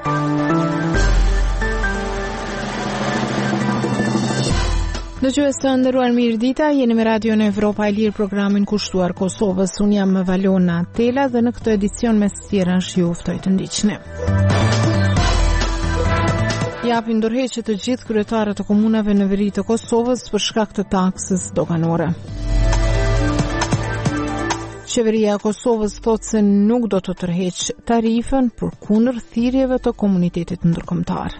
Dëgjues të nderuar, mirëdita, jeni me Radion Evropa e Lirë, programin kushtuar Kosovës. Unë jam Valona Tela dhe në këtë edicion me së tjerash ju ftoj të ndiqni. Japin ndërheqje të gjithë kryetarët të komunave në veri të Kosovës për shkak të taksës doganore. Qeveria e Kosovës thotë se nuk do të tërheqë tarifën përkundër thirrjeve të komunitetit ndërkombëtar.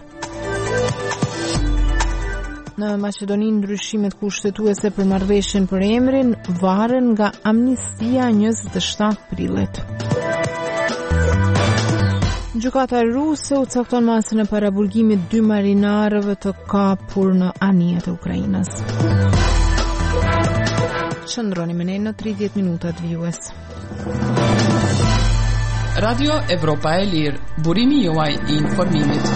Në Maqedoni, ndryshimet kushtetuese për marrëveshjen për emrin varen nga amnistia 27 prillit. Gjykata ruse u cakton masën e parabulgimit 2 marinarëve të kapur në anijet e Ukrainës. Qëndroni me ne në 30 minutat vijues. Radio Evropa e Lirë, burimi juaj I informimit.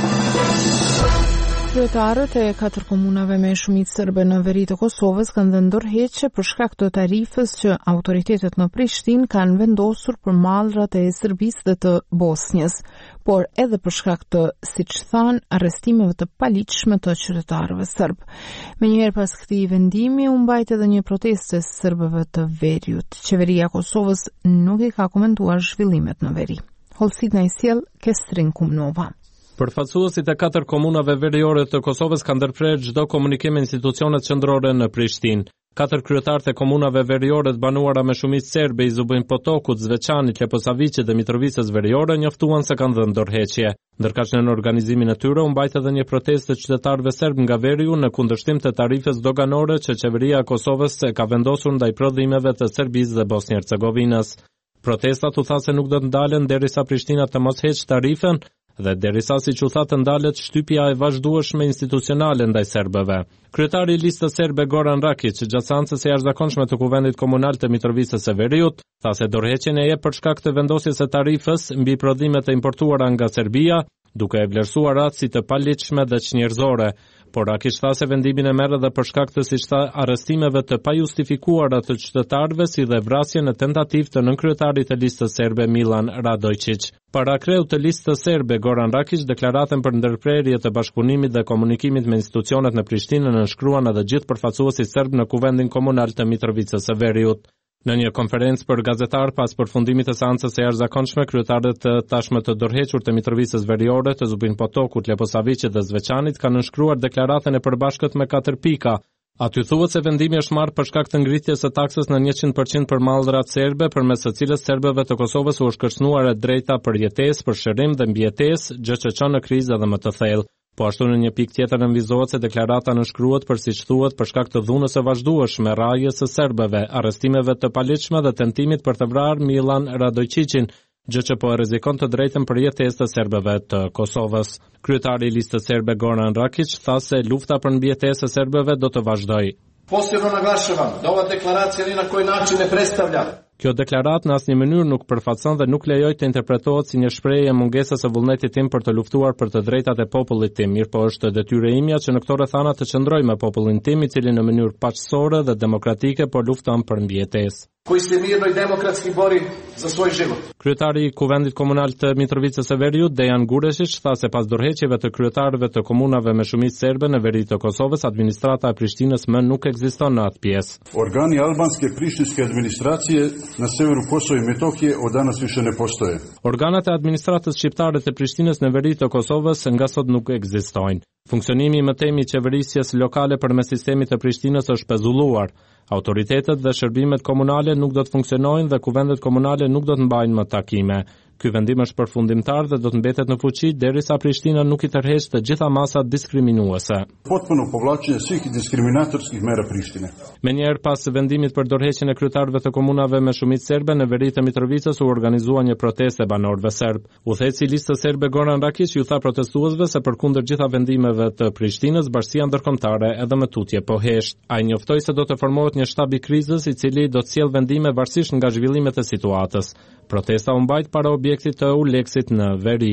Kryetarët e 4 komunave me shumicë serbe në veri të Kosovës kanë dhënë ndërheqje për shkak të tarifës që autoritetet në Prishtinë kanë vendosur për mallrat e Serbisë dhe të Bosnjës, por edhe për shkak të, siç thanë, arrestimeve të paligjshme të qytetarëve serb. Menjëherë pas këtij vendimi u mbajt edhe një protestë e serbëve të veriut. Qeveria e Kosovës nuk I ka komentuar zhvillimet në veri. Holsit na I sjell Kestrin Kumnova. Përfaqësuesit e 4 komunave veriore të Kosovës kanë ndërprerë çdo komunikim me institucionet qendrore në Prishtinë. 4 kryetarët e komunave veriore të banuara me shumicë serbe I Zubin Potokut, Zveçanit, Leposaviçit dhe Mitrovicës veriore njoftuan se kanë dhënë ndërheqje. Ndërkaq në organizimin e tyre u mbajt edhe një protestë të qytetarëve serb nga veriu në kundërshtim të tarifës doganore që qeveria e Kosovës ka vendosur ndaj prodhimeve të Serbisë dhe Bosnjë-Hercegovinës. Protestat u tha se nuk do të ndalen derisa Prishtina të mos heqë tarifën dhe derisa siç u tha të ndalet shtypja e vazhdueshme institucionale ndaj serbëve. Kryetari I listës serbe Goran Rakić, gjatë seancës së jashtëzakonshme të Kuvendit Komunal të Mitrovicës së Veriut, tha se dorëheqjen e jep për shkak të vendosjes së tarifës mbi prodhimet e importuara nga Serbia, duke e vlerësuar atë si të paligjshme dhe çnjerëzore. Por Rakić tha se vendimin e merr edhe për shkak të, siç tha, arrestimeve të pajustifikuara të qytetarëve si dhe vrasje në tentativë të nënkryetarit të listës serbe Milan Radojčić. Para kreut të listës serbe Goran Rakić deklaratën për ndërprerje të bashkëpunimit dhe komunikimit me institucionet në Prishtinë nënshkruan edhe gjithë përfaqësuesit serb në Kuvendin Komunal të Mitrovicës së Veriut. Në një konferencë për gazetar pas përfundimit të seancës së jashtëzakonshme, kryetarët të tashmë të dorëhequr të Mitrovicës veriore, të Zubin Potokut, Leposaviçit dhe Zveçanit kanë nënshkruar deklaratën e përbashkët me 4 pika. Aty thuhet se vendimi është marrë për shkak të ngritjes së taksës në 100% për mallrat serbe, përmes së cilës serbëve të Kosovës u është kërcënuar e drejta për jetesë, për shërim dhe mbijetesë, gjë që çon në krizë edhe më të thellë. Po ashtu në një pikë tjetër nënvizohet se deklarata nënshkruhet për siç thuhet për shkak të dhunës së vazhdueshme rrajës së serbëve, arrestimeve të paligjshme dhe tentimit për të vrarë Milan Radojčićin, gjë që po e rrezikon të drejtën për jetesë të serbëve të Kosovës. Kryetari I listës serbe Goran Rakić tha se lufta për mbijetesë e serbëve do të vazhdojë. Posebno naglašavam da ova deklaracija ni na koji način ne predstavlja. Kjo deklarat në asnjë mënyrë nuk përfaqëson dhe nuk lejoj të interpretohet si një shprehje mungesës së vullnetit tim për të luftuar për të drejtat e popullit tim, mirëpo është detyrë ime që në këto rrethana të qëndroj me popullin tim, I cili në mënyrë paqësore dhe demokratike po lufton për mbijetesë. Koji se mirno I demokratski bori za svoj život. Kryetari I Kuvendit Komunal të Mitrovicës së Veriut, Dejan Gurešić, tha se pas dorëheqjeve të kryetarëve të komunave me shumicë serbe në veri të Kosovës, administrata e Prishtinës më nuk ekziston në atë pjesë. Organi albanske prishtinske administracije na severu Kosova I Metohije od danas više ne postoje. Organat e administratës shqiptare të Prishtinës në veri të Kosovës nga sot nuk ekzistojnë. Funksionimi I mëtejmi I qeverisjes lokale përmes sistemit të Prishtinës është pezulluar. Autoritetet dhe shërbimet komunale nuk do të funksionojnë dhe kuvendet komunale nuk do të mbajnë më takime. Ky vendim është përfundimtar dhe do të mbetet në fuqi derisa Prishtina nuk I tërheqë të gjitha masat diskriminuese. Potpuno povlačenje svih diskriminatorskih mera Prištine. Menjëherë pas vendimit për dorëheqjen e kryetarëve të komunave me shumicë serbe në veri të Mitrovicës u organizua një protestë e banorëve serb. Udhëheci I listës serbe Goran Rakić ju tha protestuesve se përkundër gjitha vendimeve të Prishtinës, bashkia ndërkombëtare edhe më tutje po hesht. Ai njoftoi se do të formohet një shtab I krizës I cili do të sjellë vendime varësisht nga zhvillimet e situatës. Protesta u mbajt para objektit të Uleksit në veri.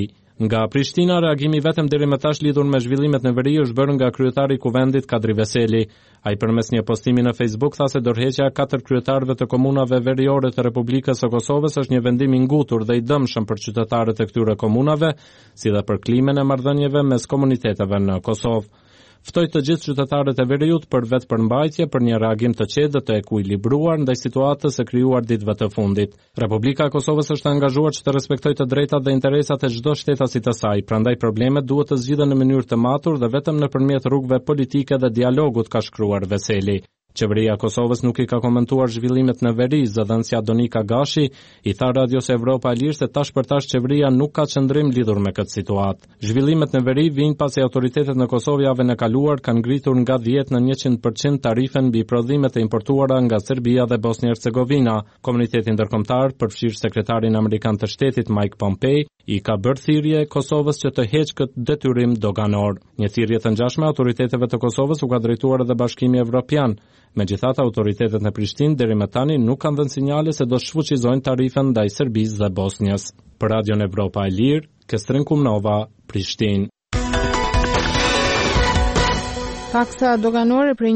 Nga Prishtina, reagimi vetëm deri më tash lidhur me zhvillimet në veri është bërë nga kryetari i kuvendit Kadri Veseli. Ai përmes një postimi në Facebook tha se dorëheqja e 4 kryetarëve të komunave veriore të Republikës së Kosovës është një vendim i ngutur dhe i dëmshëm për qytetarët e këtyre komunave, si dhe për klimën e marrëdhënieve mes komuniteteve në Kosovë. Ftoi të gjithë qytetarët e veriut për vetëpërmbajtje për një reagim të qetë të ekuilibruar ndaj situatës së krijuar ditëve të fundit. Republika e Kosovës është angazhuar që të respektojë të drejtat dhe interesat e çdo shtetasit të saj, prandaj problemet duhet të zgjidhen në mënyrë të matur dhe vetëm nëpërmjet rrugëve politike dhe dialogut, ka shkruar Veseli. Qeveria e Kosovës nuk i ka komentuar zhvillimet në veri. Zëdhënësja Donika Gashi i tha Radios Evropa e Lirë se tash për tash qeveria nuk ka qëndrim lidhur me këtë situatë. Zhvillimet në veri vijnë pasi autoritetet në Kosovë javën e kaluar kanë ngritur nga 10 në 100% tarifën mbi prodhimet e importuara nga Serbia dhe Bosnia-Hercegovina. Komuniteti ndërkombëtar, përfshirë sekretarin amerikan të shtetit Mike Pompeo, i ka bërë thirrje Kosovës që të heqë këtë detyrim doganor. Një thirrje të ngjashme autoriteteve të Kosovës u ka drejtuar edhe Bashkimi Evropian. Megjithatë, autoritetet në Prishtinë deri më tani nuk kanë dhënë sinjale se do shfuqizojnë tarifën ndaj Serbisë dhe Bosnjës. Për Radion Evropa e Lirë, Kestrin Kumnova, Prishtinë. Taksa doganore për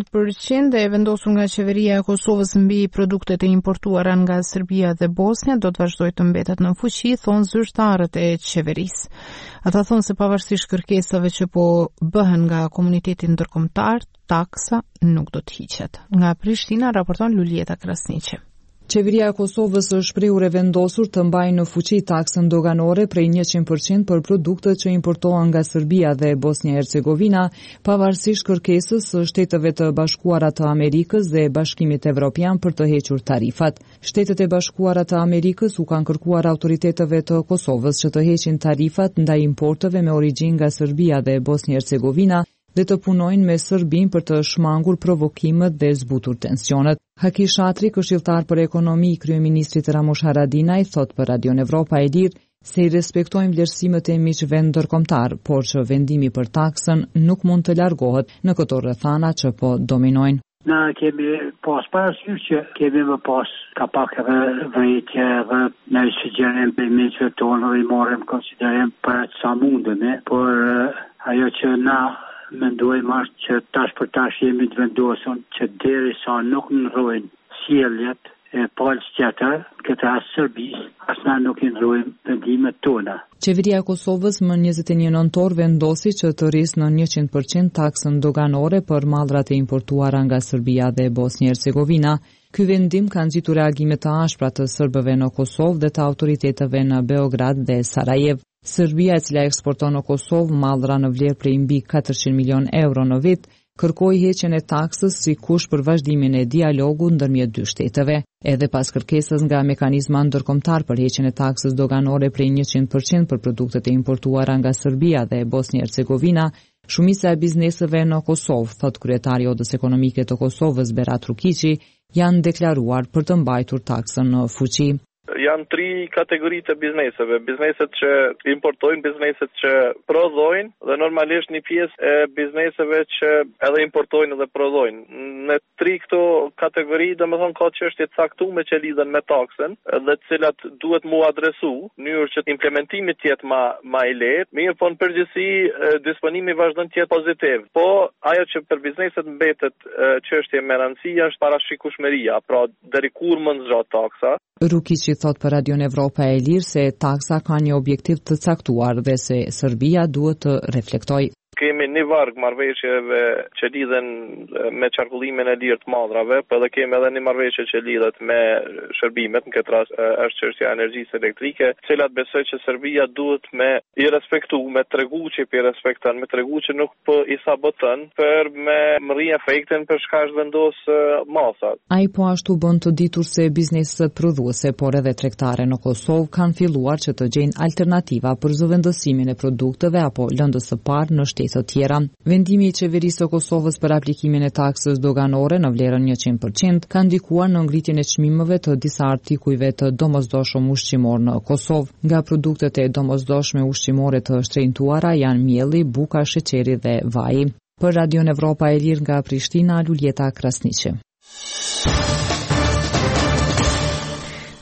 100% e vendosur nga qeveria e Kosovës mbi produktet e importuara nga Serbia dhe Bosnia do të vazhdojë të mbetet në fuqi, thonë zyrtarët e qeverisë. Ata thonë se pavarësisht kërkesave që po bëhen nga komuniteti ndërkombëtar, taksa nuk do të hiqet. Nga Prishtina raporton Lulieta Krasniqi. Qeveria e Kosovës është shprehur e vendosur të mbajë në fuqi taksën doganore prej 100% për produktet që importohen nga Serbia dhe Bosnia-Hercegovina, pavarësisht kërkesës së Shteteve të Bashkuara të Amerikës dhe Bashkimit Evropian për të hequr tarifat. Shtetet e Bashkuara të Amerikës u kanë kërkuar autoriteteve të Kosovës që të heqin tarifat ndaj importeve me origjinë nga Serbia dhe Bosnia-Hercegovina dhe të punojnë me Serbinë për të shmangur provokimet dhe zbutur tensionet. Haki Shatri, këshilltar për ekonomi i kryeministrit Ramush Haradinaj, thot për Radion Evropa e Lirë se i respektojmë vlerësimet e miqve ndërkombëtar, por që vendimi për taksën nuk mund të largohet në këto rrethana që po dominojnë. Na kemi pas parasysh që kemi më pas kapak edhe vërejtje edhe në sugjerim për miqve tonë dhe i marrim konsiderim për atë sa mundemi, por ajo që na mendojmë është që tash për tash jemi të vendosur që derisa nuk ndrojnë sjelljet e palës tjetër, këtë as Serbisë, as na nuk i ndrojmë vendimet tona. Qeveria e Kosovës më 21 nëntor vendosi që të rrisë në 100% taksën doganore për mallrat e importuara nga Serbia dhe Bosnia-Hercegovina. Ky vendim ka nxitur reagime të ashpra të serbëve në Kosovë dhe të autoriteteve në Beograd dhe Sarajevo. Serbia, e cila eksporton në Kosovë mallra në vlerë prej mbi 400 milion euro në vit, kërkoi heqjen e taksës si kush për vazhdimin e dialogut ndërmjet dy shteteve. Edhe pas kërkesës nga mekanizma ndërkombëtar për heqjen e taksës doganore prej 100% për produktet e importuara nga Serbia dhe Bosnia-Hercegovina, shumica e bizneseve në Kosovë, thot kryetari i Odës Ekonomike të Kosovës Berat Rukiqi, janë deklaruar për të mbajtur taksën në fuqi. Janë 3 kategori të bizneseve. Bizneset që importojnë, bizneset që prodhojnë dhe normalisht një pjesë e bizneseve që edhe importojnë dhe prodhojnë. Në 3 këto kategori, domethënë ka çështje të caktuara që lidhen me taksën dhe të cilat duhet mu adresu në mënyrë që implementimi të jetë më i lehtë. Mirë, po në përgjithësi disponimi vazhdon të jetë pozitiv. Po ajo që për bizneset mbetet çështje me rëndësi është parashikueshmëria, pra deri kur mund zgjat taksa. Rukiqi thot për Radion Evropa e Lirë se taksa ka një objektiv të caktuar dhe se Serbia duhet të reflektojë. Kemi një varg marrëveshjeve që lidhen me qarkullimin e lirë të mallrave, por edhe kemi edhe një marrëveshje që lidhet me shërbimet, në këtë rast është çështja e energjisë elektrike, cilat besoj që Serbia duhet me i respektu, me tregu që i respekton, me tregu që nuk po i saboton për me mri efektin për shkak të vendos masat. Ai po ashtu bën të ditur se bizneset prodhuese, por edhe tregtare në Kosovë kanë filluar që të gjejnë alternativa për zëvendësimin e produkteve apo lëndës së parë në shtete të tjera. Vendimi i qeverisë së Kosovës për aplikimin e taksës doganore në vlerën 100% ka ndikuar në ngritjen e çmimeve të disa artikujve të domosdoshëm ushqimor në Kosovë. Nga produktet e domosdoshme ushqimore të shtrenjtuara janë mielli, buka, sheqeri dhe vaji. Për Radion Evropa e Lirë nga Prishtina, Lulieta Krasniqi.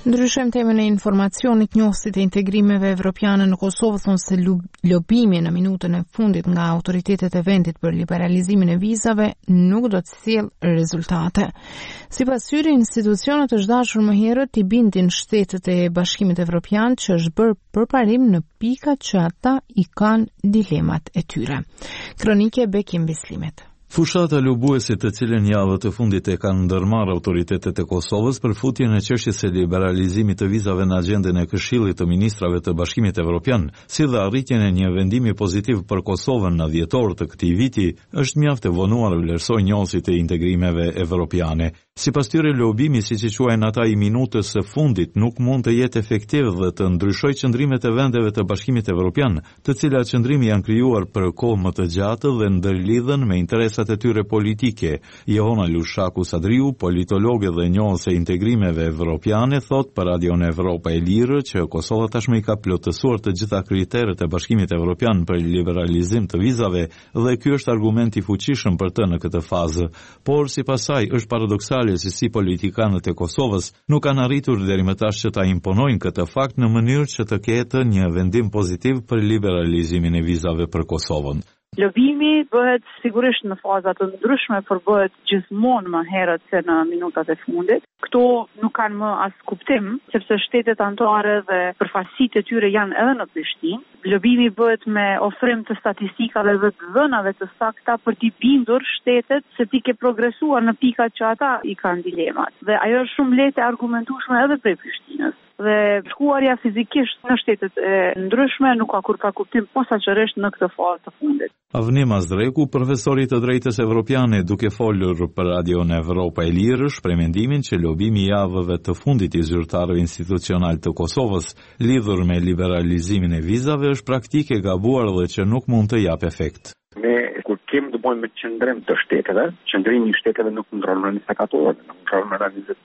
Ndryshojmë temën e informacionit. Njohësit e integrimeve evropiane në Kosovë thonë se lobimi në minutën e fundit nga autoritetet e vendit për liberalizimin e vizave nuk do të sjellë rezultate. Sipas tyre, institucionet është dashur më herët i bindin shtetet e Bashkimit Evropian që është bërë përparim në pikat që ata i kanë dilemat e tyre. Kronike Bekim Bislimit. Fushata lobuesit të cilën javët të fundit e kanë ndërmarrë autoritetet e Kosovës për futjen e çështjes së liberalizimit të vizave në agjendën e Këshillit të Ministrave të Bashkimit Evropian, si dhe arritjen e një vendimi pozitiv për Kosovën në dhjetor të këtij viti, është mjaft e vonuar vlerësoj njohësit e integrimeve evropiane. Sipas tyre, lobimi, siç i quajnë ata, i minutës së fundit nuk mund të jetë efektiv dhe të ndryshojë qëndrimet e vendeve të Bashkimit Evropian, të cilat qëndrimi janë krijuar për kohë më të gjatë dhe ndërlidhen me interesat e tyre politike. Jehona Lushaku Sadriu, politologe dhe njohës e integrimeve evropiane, thot për Radion Evropa e Lirë që Kosova tashmë i ka plotësuar të gjitha kriteret e Bashkimit Evropian për liberalizim të vizave dhe ky është argument i fuqishëm për të në këtë fazë. Por sipas saj është paradoksale se si politikanët e Kosovës nuk kanë arritur deri më tash që ta imponojnë këtë fakt në mënyrë që të ketë një vendim pozitiv për liberalizimin e vizave për Kosovën. Lobimi bëhet sigurisht në faza të ndryshme, por bëhet gjithmonë më herët se në minutat e fundit. Këto nuk kanë më as kuptim, sepse shtetet anëtare dhe përfaqësitë e tyre janë edhe në Prishtinë. Lobimi bëhet me ofrim të statistikave dhe të dhënave të sakta për t'i bindur shtetet se ti ke progresuar në pikat që ata i kanë dilemat. Dhe ajo është shumë lehtë e argumentueshme edhe prej Prishtinës. Dhe shkuarja fizikisht në shtetet e ndryshme nuk ka kur ka kuptim posaçërisht në këtë fazë të fundit. Avnim Azdreku, profesori të drejtës evropiane, duke folur për Radion Evropa e Lirë, shpreh mendimin që lobimi i javëve të fundit i zyrtarëve institucional të Kosovës lidhur me liberalizimin e vizave është praktike gabuar dhe që nuk mund të japë efekt. Kur kemi të bëjmë me qëndrim të shteteve, qëndrimi i shteteve nuk ndron më 24 orë, nuk ndron më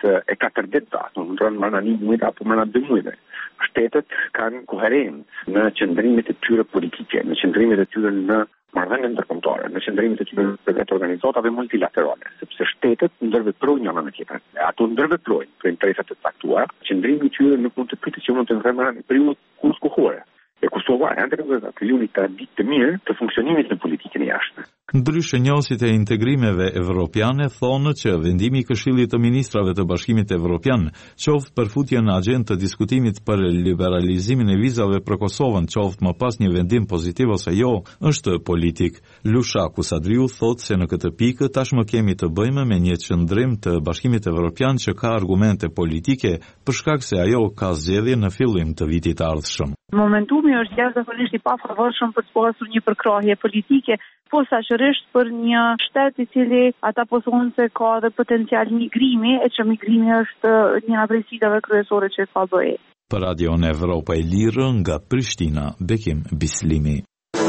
24 ditë, nuk ndron më 1 muaj apo më 2 muaj. Shtetet kanë koherencë në qëndrimet e tyre politike, në qëndrimet e tyre në marrëdhënie ndërkombëtare, në qëndrimet e tyre në organizatave multilaterale, sepse shtetet ndërveprojnë njëra me tjetrën. Ato ndërveprojnë për interesat e caktuara, qëndrimi i tyre nuk mund të pritet që mund të ndërmarrë në periudhë kohore. E Kosova janë krijoni traditë të mirë të funksionimit në politikën e jashtme. Ndryshe, njohësit e integrimeve evropiane thonë që vendimi i Këshillit të Ministrave të Bashkimit Evropian, qoftë për futjen në agjendë të diskutimit për liberalizimin e vizave për Kosovën, qoftë më pas një vendim pozitiv ose jo, është politik. Lushaku Sadriu thotë se në këtë pikë tashmë kemi të bëjmë me një qëndrim të Bashkimit Evropian që ka argumente politike për shkak se ajo ka zgjedhje në fillim të vitit të ardhshëm. Momentumi është jashtëzakonisht i pafavorshëm për të pasur një përkrahje politike, posaçërisht për një shtet i cili ata po thonë se ka edhe potencial migrimi, e që migrimi është një prej sfidave kryesore që ka bëjë. Për Radion Evropa e Lirë nga Prishtina, Bekim Bislimi.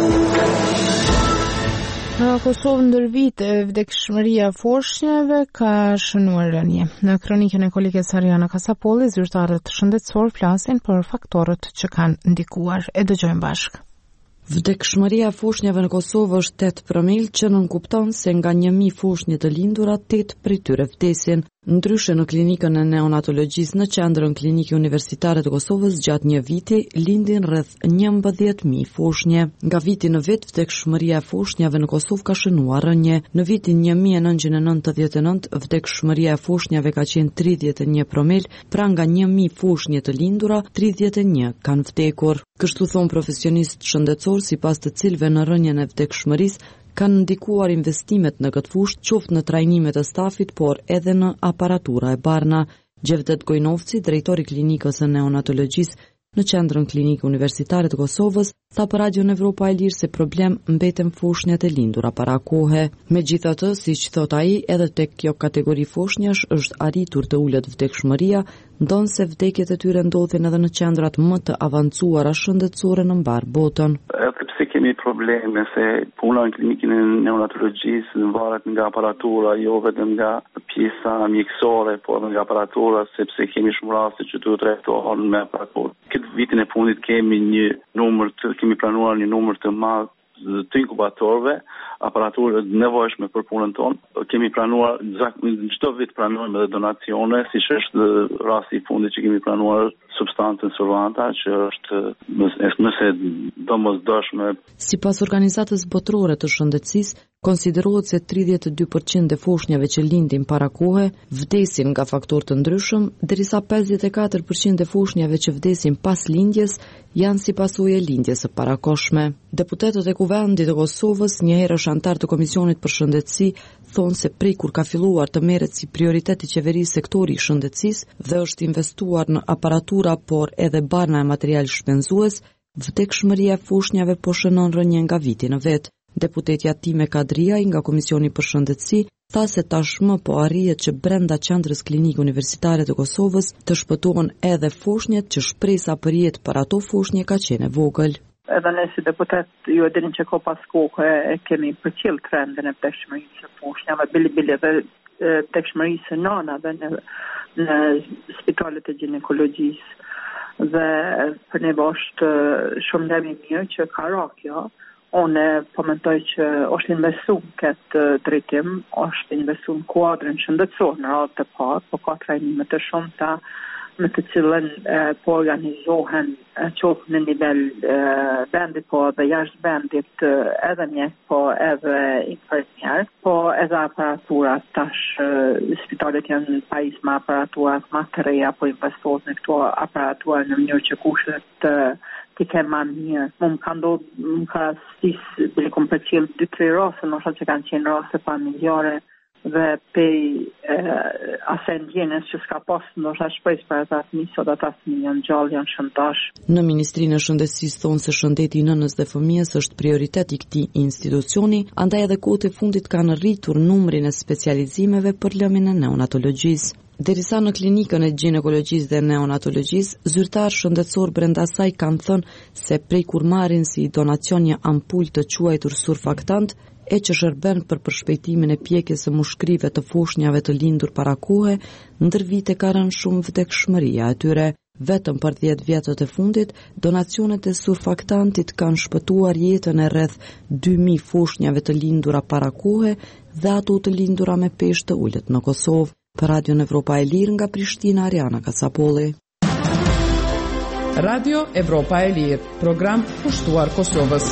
Në Kosovë ndër vite, vdekshmëria e foshnjave ka shënuar rënje. Në kronikën e koleges Ariana Kasapolli, zyrtarët shëndetësor flasin për faktorët që kanë ndikuar. E dëgjojmë bashkë. Vdekshmëria e foshnjave në Kosovë është 8%, që nënkupton se nga 1000 foshnjë të lindura, 8 prej tyre vdesin. Ndryshe në klinikën e neonatologjisë në qendrën klinike universitare të Kosovës, gjatë një viti lindin rreth 11.000 foshnje. Nga viti në vit, vdekshmëria e foshnjave në Kosovë ka shënuar rënje. Në vitin 1999, vdekshmëria e foshnjave ka qenë 31%, pra nga 1000 foshnje të lindura, 31 kanë vdekur. Kështu thon profesionistë shëndetësor, sipas të cilëve në rënjen e vdekshmërisë kanë ndikuar investimet në këtë fushë, qoftë në trajnimet e stafit, por edhe në aparatura e barna. Gjevdet Gojnovci, drejtori klinikës së neonatologjisë në qendrën klinike universitare të Kosovës, tha për Radion Evropa e Lirë se problem mbeten foshnjat e lindura para kohe. Megjithatë, siç thot ai, edhe tek kjo kategori foshnjash është arritur të ulet vdekshmëria, ndonse vdekjet e tyre ndodhin edhe në qendrat më të avancuara shëndetësore në mbar botën. Edhe pse kemi probleme se puna në klinikën e neonatologjisë varet nga aparatura, jo vetëm nga pjesa mjekësore, por nga aparatura, sepse kemi shumë raste që duhet trajtohen me aparaturë. Këtë vitin e fundit kemi planuar një numër të madh të inkubatorëve, aparaturë të nevojshme për punën tonë. Kemi pranuar çdo vit pranojmë edhe donacione, siç është rasti i fundit që kemi pranuar substancën Survanta, që është nëse domosdoshme. Sipas organizatës botërore të shëndetësisë, konsiderohet se 32% e foshnjave që lindin para kohe vdesin nga faktorë të ndryshëm, derisa 54% e foshnjave që vdesin pas lindjes janë si pasojë e lindjes së parakohshme. Deputetët e Kuvendit të Kosovës, një herësh antar të Komisionit për Shëndetësi, thonë se prej kur ka filluar të merret si prioritet i qeverisë sektori i shëndetësisë dhe është investuar në aparatura por edhe barna e material shpenzues, vdekshmëria e foshnjave po shënon rënje nga viti në vet. Deputetja Time Kadriaj nga Komisioni për Shëndetësi tha se tashmë po arrihet që brenda qendrës klinike universitare të Kosovës të shpëtohen edhe foshnjet që shpresa për jetë për ato foshnje ka qenë vogël. Edhe ne si deputet, ju e dini që ko pas kohë e kemi përcjell trendin e vdekshmërisë së foshnjave, bili dhe vdekshmërisë së nanave në spitalet e ginekologjisë. Dhe për ne është shumë ndemi mirë që ka ra kjo. Unë po mendoj që është investu këtë drejtim, është investu në kuadrin shëndetësor në radhë të parë, po ka trajnime të shumta me të cilën po organizohen qoftë në nivel vendi, po edhe jashtë vendit edhe mjek, po edhe infermier, po edhe aparaturat tash spitalet janë pajis me aparaturat më të reja, po investohet në këto aparatura në mënyrë që kushtet të kemë më mirë. Më ka stisë bile kom përcjell 2-3 raste, nështë që kanë qenë raste familjare dhe pej asaj ndjenjes që s'ka pas ndoshta shpresë për ata fëmijë, sot ata fëmijë janë gjallë, janë shëndash. Në Ministrinë e Shëndetësisë thonë se shëndeti i nënës dhe fëmijës është prioritet i këtij institucioni, andaj edhe kohët e fundit kanë rritur numrin e specializimeve për lëmin e neonatologjisë. Derisa në klinikën e ginekologjisë dhe neonatologjisë, zyrtarë shëndetësor brenda saj kanë thënë se prej kur marrin si donacion një ampull të quajtur surfaktant, e që shërben për përshpejtimin e pjekjes së mushkrive të foshnjave të lindur para kohe, ndër vite ka rënë shumë vdekshmëria e tyre. Vetëm për 10 vjetët e fundit, donacionet e surfaktantit kanë shpëtuar jetën e rreth 2000 foshnjave të lindura para kohe dhe ato të lindura me peshë të ulët në Kosovë. Për Radio Evropa e Lirë nga Prishtina, Ariana Kasapolli. Radio Evropa e Lirë, program kushtuar Kosovës.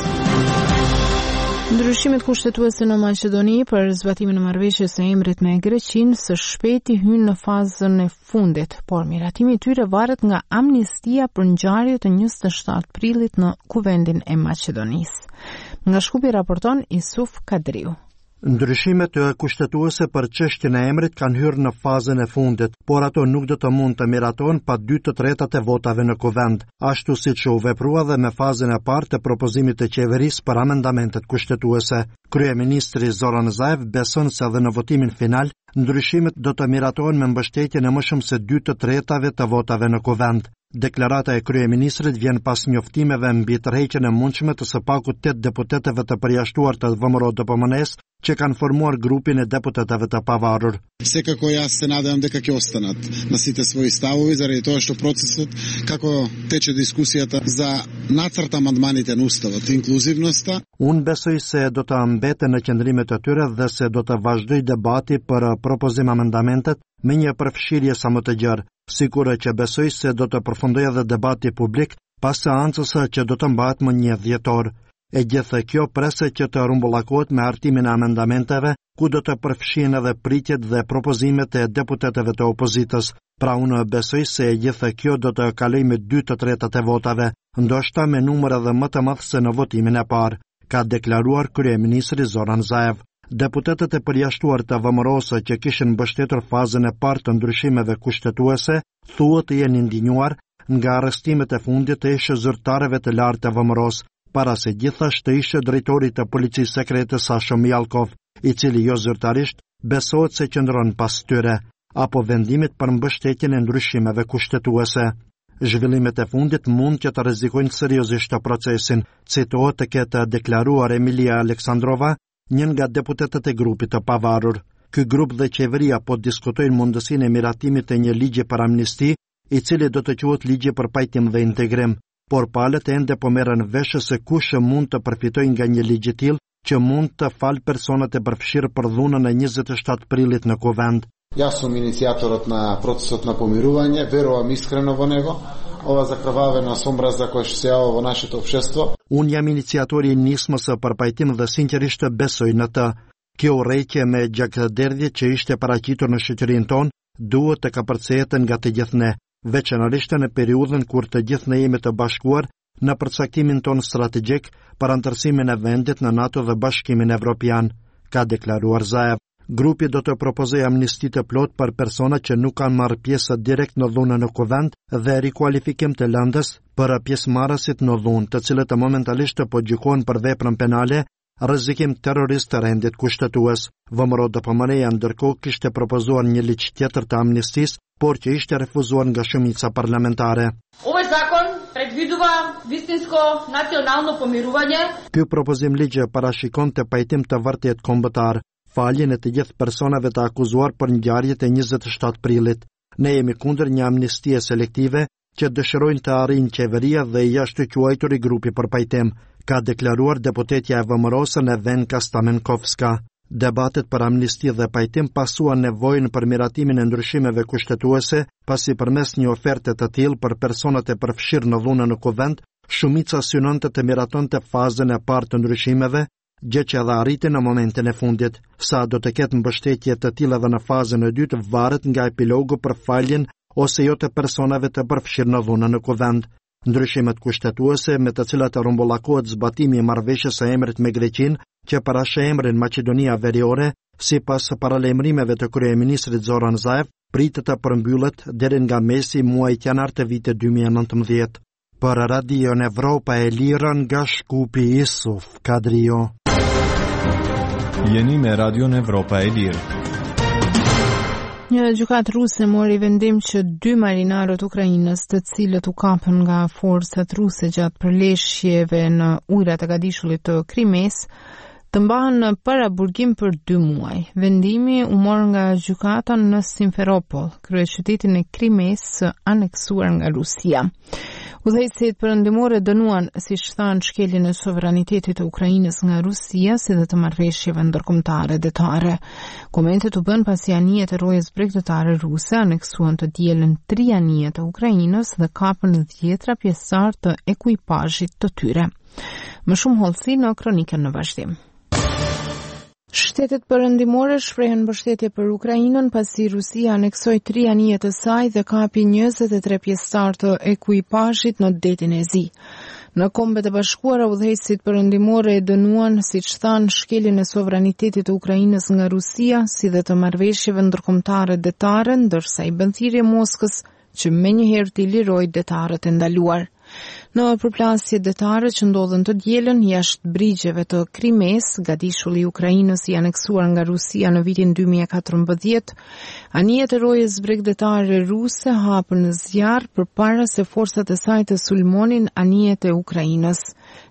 Ndryshimet kushtetuese në Maqedoni për zbatimin e marrëveshjes së emrit me Greqinë së shpejti hyn në fazën e fundit, por miratimi i tyre varet nga amnistia për ngjarjet e 27 prillit në Kuvendin e Maqedonisë. Nga Shkupi raporton Isuf Kadriu. Ndryshimet kushtetuese për çështjen e emrit kanë hyrë në fazën e fundit, por ato nuk do të mund të miratohen pa 2/3 e votave në Kuvend, ashtu siç u veprua dhe me fazën e parë të propozimit të qeverisë për amendamentet kushtetuese. Kryeministri Zoran Zaev beson se edhe në votimin final, ndryshimet do të miratohen me mbështetjen e më shumë se 2/3 të votave në Kuvend. Deklarata e kryeministrit vjen pas njoftimeve mbi tërheqjen e mundshme të së paku 8 deputetëve të përjashtuar të VMRO-DPMNE-s që kanë formuar grupin e deputetëve të pavarur. Секако јас се надевам дека ќе останат на сите своји ставови заради тоа што процесот како тече дискусијата за нацрт амандманите на уставот, инклузивноста. Unë besoj se do të mbeten në qëndrimet e tyre dhe se do të vazhdoj debati për propozim amendamentet me një përfshirje sa më të gjerë. Sigure që besoj se do të përfundoj edhe debati publik pas seancës që do të mbahet më 1 dhjetor. E gjithë kjo prese që të rumbullakohet me hartimin e amendamenteve, ku do të përfshihen edhe pritjet dhe propozimet e deputetëve të opozitës. Pra unë besoj se e gjithë kjo do të kaloj me 2/3 e votave, ndoshta me numër edhe më të madh se në votimin e parë, ka deklaruar kryeministri Zoran Zaev. Deputetët e përjashtuar të VMRO-së që kishin mbështetur fazën e parë të ndryshimeve kushtetuese, thuhet të jenë ndinjuar nga arrestimet e fundit të ish zyrtarëve të lartë të VMRO-s, para se gjithashtu të ish drejtori të policisë sekrete Sasho Mjalkov, i cili jo zyrtarisht besohet se qëndron pas tyre, apo vendimit për mbështetjen e ndryshimeve kushtetuese. Zhvillimet e fundit mund që të rrezikojnë seriozisht procesin, citohet të ketë deklaruar Emilia Aleksandrova, një nga deputetët e grupit të pavarur. Ky grup dhe qeveria po diskutojnë mundësinë e miratimit të një ligji për amnisti, i cili do të quhet ligji për pajtim dhe integrim, por palët ende po merren vesh se kush mund të përfitojë nga një ligj i tillë që mund të falë personat e përfshirë për dhunën e 27 prillit në Kovend. Ja sam inicijatorot na procesot na pomiruvanje, verujem iskreno vo него. Ova zakrvavena somraza koja se javlja vo našето opštestvo. Unë jam iniciatori i nismës së përpajtim dhe sinqerisht besoj në të. Kjo urrëtie me gjakderdhje që ishte paraqitur në shoqërinë tonë duhet të kapërcehet nga të gjithë ne, veçanërisht në periudhën kur të gjithë ne jemi të bashkuar në përcaktimin tonë strategjik për anëtarësimin e vendit në NATO dhe Bashkimin Evropian, ka deklaruar Zaev. Grupi do të propozojë amnisti të plot për persona që nuk kanë marrë pjesë direkt në dhunën në Kovend dhe rikualifikim të lëndës për pjesëmarrësit në dhunë, të cilët momentalisht po gjykohen për veprën penale, rrezikim terrorist të rendit kushtetues. VMRO DPMNE-ja ndërkohë kishte propozuar një ligj tjetër të amnistisë, por që ishte refuzuar nga shumica parlamentare. Ovaj zakon predvidува вистинско национално помирување. Ky propozim ligje parashikon të pajtim të vërtet kombëtar, faljen e të gjithë personave të akuzuar për ngjarjet e 27 prillit. Ne jemi kundër një amnistie selektive që dëshirojnë të arrijnë qeveria dhe i jashtë quajturi grupi për pajtim, ka deklaruar deputetja e VMRO-s Nevenka Stamenkovska. Debatet për amnisti dhe pajtim pasuan nevojën për miratimin e ndryshimeve kushtetuese, pasi përmes një oferte të tillë për personat e përfshirë në dhunën në Kovend, shumica synonte të miratonte fazën e parë të ndryshimeve, gjë që edhe arriti në momentin e fundit. Sa do të ketë mbështetje të tilla edhe në fazën e dytë varet nga epilogu për faljen ose jo të personave të përfshirë në dhunën në Kovend. Ndryshimet kushtetuese me të cilat rumbullakohet zbatimi i marrëveshjes së emrit me Greqinë, që parashë emrin Maqedonia Veriore, sipas paralajmërimeve të kryeministrit Zoran Zaev, pritet të përmbyllet deri nga mesi muajit janar të vitit 2019. Për Radion Evropa e Lirë nga Shkupi Isuf Kadrio. Jeni me Radion Evropa e Lirë. Një gjykatë ruse mori vendim që 2 marinarët ukrainës, të cilët u kapën nga forcat ruse gjatë përleshjeve në ujrat e Gadishullit të Krimes, të mbahen në paraburgim për 2 muaj. Vendimi u mor nga gjykata në Simferopol, kryeqytetin e Krimes aneksuar nga Rusia. Udhëheqësit perëndimore dënuan, siç thanë, shkeljen e sovranitetit të Ukrainës nga Rusia, si dhe të marrëveshjeve ndërkombëtare detare. Komentet u bën pasi anijet e rojës bregdetare ruse aneksuan të dielën 3 anijet të Ukrainës dhe kapën 10 pjesëtar të ekuipazhit të tyre. Më shumë hollësi në kronikën në vazhdim. Shtetet perëndimore shprehen mbështetje për Ukrainën pasi Rusia aneksoi 3 anije të saj dhe kapi 23 pjesëtar të ekuipazhit në detin e Zi. Në Kombet e Bashkuara, udhëheqësit perëndimore e dënuan, siç thanë, shkeljen e sovranitetit të Ukrainës nga Rusia, si dhe të marrëveshjeve ndërkombëtare detare, ndërsa i bën thirrje Moskës që menjëherë t'i lirojë detarët e ndaluar. Në përplasje detare që ndodhen të dielën jashtë brigjeve të Krimes, Gadishulli i Ukrainës i aneksuar nga Rusia në vitin 2014, anijet e rojës bregdetare ruse hapën në zjarr përpara se forcat e saj të sulmonin anijet e Ukrainës.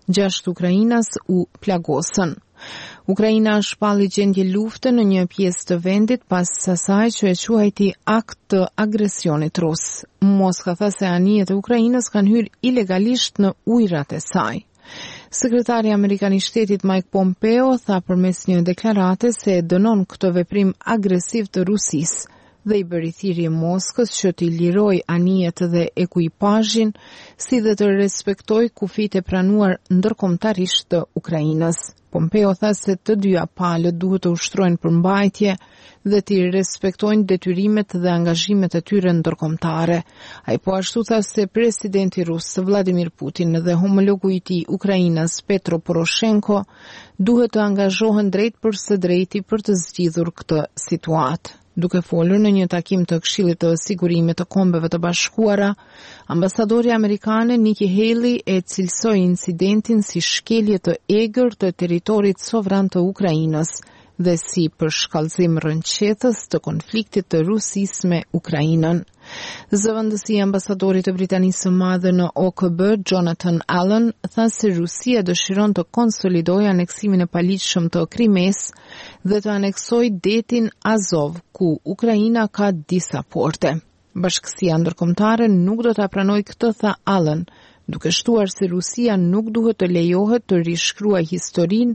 6 ukrainas u plagosën. Ukraina shpalli gjendje lufte në një pjesë të vendit pas asaj që e quajti akt të agresionit rus. Moska tha se anijet e Ukrainës kanë hyrë ilegalisht në ujrat e saj. Sekretari amerikan i shtetit Mike Pompeo tha përmes një deklarate se dënon këtë veprim agresiv të Rusisë dhe i bëri thirrje Moskës që t'i liroj anijet dhe ekuipazhin, si dhe të respektoj kufit e pranuar ndërkombëtarisht të Ukrainës. Pompeo tha se të dyja palët duhet të ushtrojnë përmbajtje dhe t'i respektojnë detyrimet dhe angazhimet e tyre ndërkombëtare. Ai po ashtu tha se presidenti rus Vladimir Putin dhe homologu i tij Ukrainës Petro Poroshenko duhet të angazhohen drejt për së drejti për të zgjidhur këtë situatë. Duke folur në një takim të Këshillit të Sigurimit të Kombeve të Bashkuara, ambasadori amerikane Nikki Haley e cilësoi incidentin si shkelje të egër të territorit sovran të Ukrainës dhe si përshkallëzim rënqetës të konfliktit të Rusisë me Ukrainën. Zëvendësi i ambasadorit të Britanisë së Madhe në OKB, Jonathan Allen, tha se Rusia dëshiron të konsolidojë aneksimin e paligjshëm të Krimes dhe të aneksojë detin Azov, ku Ukraina ka disa porte. Bashkësia ndërkombëtare nuk do ta pranojë këtë, tha Allen, duke shtuar se Rusia nuk duhet të lejohet të rishkruajë historinë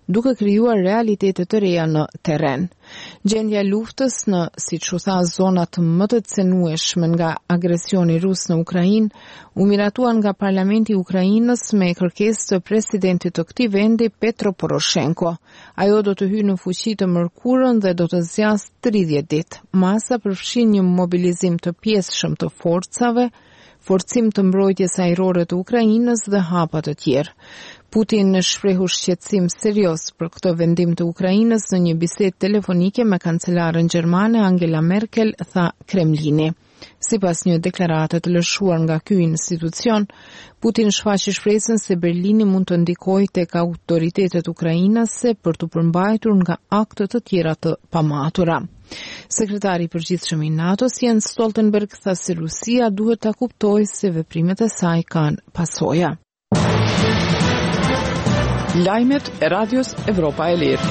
duke krijuar realitete të reja në terren. Gjendja e luftës në, siç u tha, zonat më të cenueshme nga agresioni rus në Ukrainë, u miratuan nga Parlamenti i Ukrainës me kërkesë të presidentit të këtij vendi Petro Poroshenko. Ajo do të hyjë në fuqi të mërkurën dhe do të zgjasë 30 ditë. Masa përfshin një mobilizim të pjesëshëm të forcave, forcim të mbrojtjes ajrore të Ukrainës dhe hapa të tjerë. Putin shprehu shqetësim serios për këtë vendim të Ukrainës në një bisedë telefonike me kancelaren gjermane Angela Merkel, tha Kremlini. Sipas një deklarate të lëshuar nga ky institucion, Putin shfaqi shpresën se Berlini mund të ndikojë tek autoritetet ukrainase për të përmbajtur nga akte të tjera të pamatura. Sekretari i përgjithshëm i NATO-s Jens Stoltenberg tha se Rusia duhet ta kuptojë se veprimet e saj kanë pasoja. Lajmet e Radios Evropa e Lirë.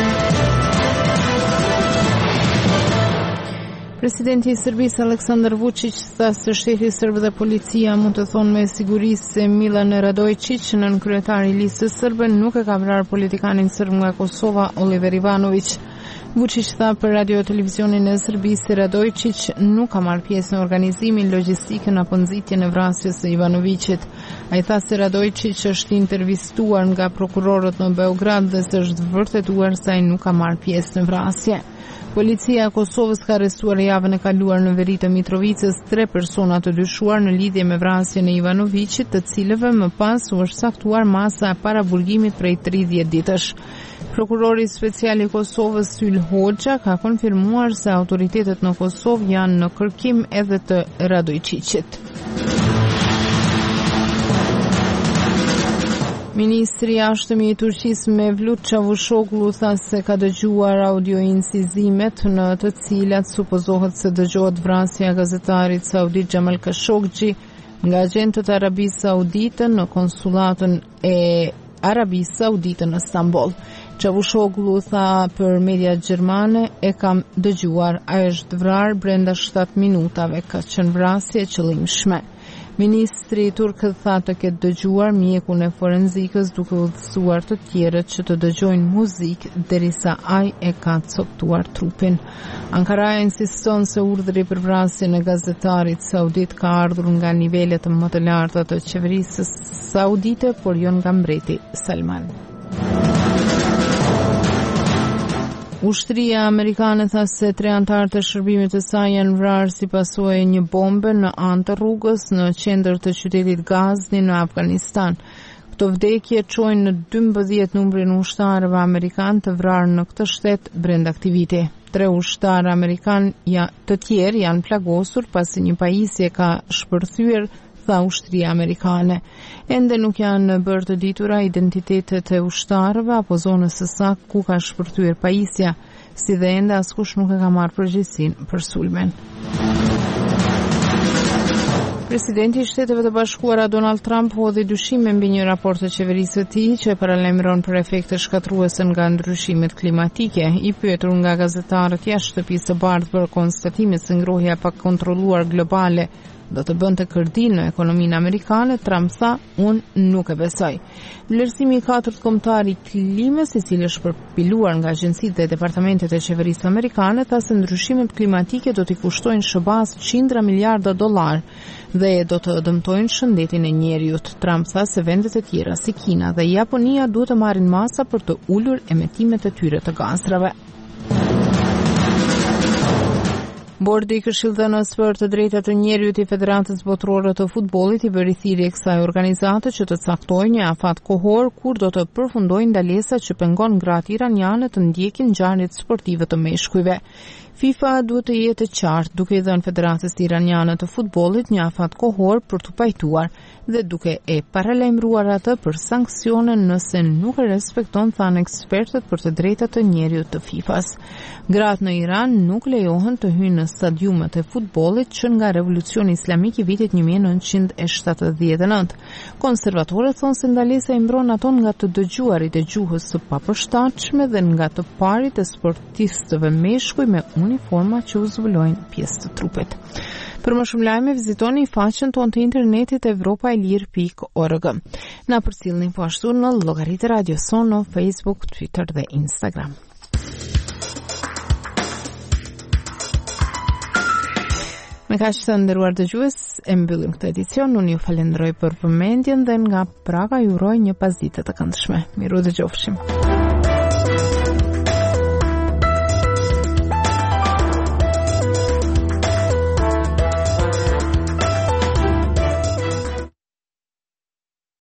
Presidenti i Serbisë Aleksandar Vučić tha se shteti serb dhe policia mund të thonë me siguri se Milan Radojičić, nën kryetari i listës serbe, nuk e ka vrarë politikanin serb nga Kosova Oliver Ivanović. Vučić tha për radio televizionin e Serbisë se Radojičić nuk ka marrë pjesë në organizimin, logjistikën apo nxitjen e vrasjes së Ivanovićit. Ai tha se Radojičić është intervistuar nga prokurorët në Beograd dhe se është vërtetuar se ai nuk ka marrë pjesë në vrasje. Policia e Kosovës ka arrestuar javën e kaluar në veri të Mitrovicës 3 persona të dyshuar në lidhje me vrasjen e Ivanovićit, të cilëve më pas u është saktuar masa e paraburgimit prej 30 ditësh. Prokurori special i Kosovës Syl Hoxha ka konfirmuar se autoritetet në Kosovë janë në kërkim edhe të Radojičićit. Ministri i jashtëm i Turqisë Mevlut Çavuşoglu tha se ka dëgjuar audio incizimet në të cilat supozohet se dëgjohet vrasja e gazetarit saudit Jamal Khashoggi nga agentët e Arabisë Saudite në konsulatën e Arabisë Saudite në Stamboll. Çavuşoglu tha për mediat gjermane e kam dëgjuar, ai është vrarë brenda 7 minutave, ka qenë vrasje e qëllimshme. Ministri turk tha të ketë dëgjuar mjekun e forenzikës duke udhësuar të tjerët që të dëgjojnë muzikë derisa ai e ka coptuar trupin. Ankara insiston se urdhri për vrasjen e gazetarit saudit ka ardhur nga nivelet më të larta të qeverisë saudite, por jo nga mbreti Salman. Ushtria amerikane tha se 3 antarë të shërbimit të saj janë vrarë si pasojë e një bombe në anë të rrugës në qendër të qytetit Ghazni në Afganistan. Këto vdekje çojnë në 12 numrin e ushtarëve amerikan të vrarë në këtë shtet brenda këtij viti. 3 ushtarë amerikan të tjerë janë plagosur pasi një pajisje ka shpërthyer, tha ushtria amerikane. Ende nuk janë bërë të ditura identitetet e ushtarëve apo zonës së saktë ku ka shpërthyer pajisja, si dhe ende askush nuk e ka marrë përgjegjësinë për sulmen. Presidenti i Shteteve të Bashkuara Donald Trump hodhi dyshime mbi një raport të qeverisë së tij që paralajmëron për efekte shkatruese nga ndryshimet klimatike. I pyetur nga gazetarët jashtë Shtëpisë së Bardhë për konstatimin se ngrohja e pakontrolluar globale do të bënte kërdi në ekonominë amerikane, Trump tha, unë nuk e besoj. Vlerësimi i 4 kombëtar i klimës, i cili është përpiluar nga agjencitë dhe departamentet e qeverisë amerikane, tha se ndryshimet klimatike do t'i kushtojnë shëbaz $100 miliarda dhe do të dëmtojnë shëndetin e njerëzit. Trump tha se vendet e tjera si Kina dhe Japonia duhet të marrin masa për të ulur emetimet e tyre të gazrave. Bordi i Këshillëdhënës për të drejtat e njerëzit i Federatës Botërore të Futbollit i bëri thirrje kësaj organizate që të caktojë një afat kohor kur do të përfundojë ndalesa që pengon gratë iraniane të ndjekin ngjarjet sportive të meshkujve. FIFA duhet të jetë qartë duke i dhënë Federatës Iraniane të Futbollit një afat kohor për të pajtuar dhe duke e paralajmëruar atë për sanksione nëse nuk e respekton, thanë ekspertët për të drejtat e njerëzit të FIFA-s. Gratë në Iran nuk lejohen të hyjnë në stadiumet e futbollit që nga revolucioni islamik i vitit 1979. Konservatorët thonë se ndalesa i mbron ato nga të dëgjuarit e gjuhës së papërshtatshme dhe nga të parit e sportistëve meshkuj me uniforma që u zbulojnë pjesë të trupit. Për më shumë lajme, vizitoni faqen tonë të internetit evropaelir.org. Na përcjellni po ashtu në llogaritë Radio Son në Facebook, Twitter dhe Instagram. Me kaq të nderuar dëgjues, e mbyllim këtë edicion. Unë ju falenderoj për vëmendjen dhe nga Praga ju uroj një pasditë të këndshme. Miru dëgjofshim.